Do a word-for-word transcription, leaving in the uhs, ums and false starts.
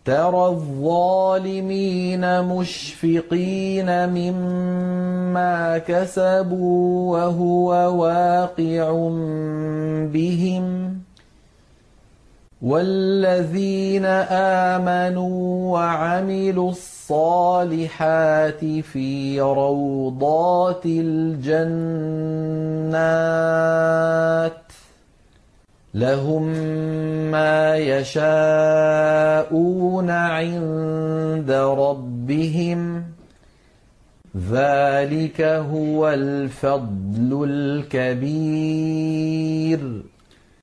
تَرَى الظَّالِمِينَ مُشْفِقِينَ مِمَّا كَسَبُوا وَهُوَ وَاقِعٌ بِهِمْ ۗ وَالَّذِينَ آمَنُوا وَعَمِلُوا الصَّالِحَاتِ فِي رَوْضَاتِ الْجَنَّاتِ لَهُم مَّا يَشَاءُونَ عِندَ رَبِّهِمْ ۚ ذَٰلِكَ هُوَ الْفَضْلُ الْكَبِيرُ.